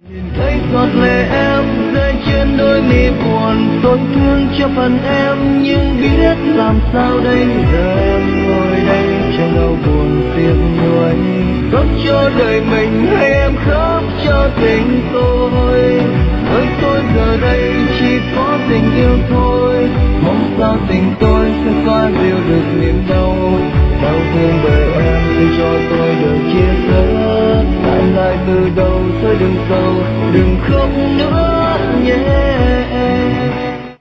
Nhìn thấy giọt lệ em rơi trên đôi mi buồn, tôi thương cho phần em nhưng biết làm sao đây. Giờ em ngồi đây trong đau buồn tiếc nuối, khóc cho đời mình hay em khóc cho tình tôi. Với tôi giờ đây chỉ có tình yêu thôi, mong sao tình tôi sẽ xóa dịu được niềm đau. Đau thương bởi em xin cho tôi được chia sẻ, lại từ đầu thôi đừng sầu đừng khóc nữa nhé em.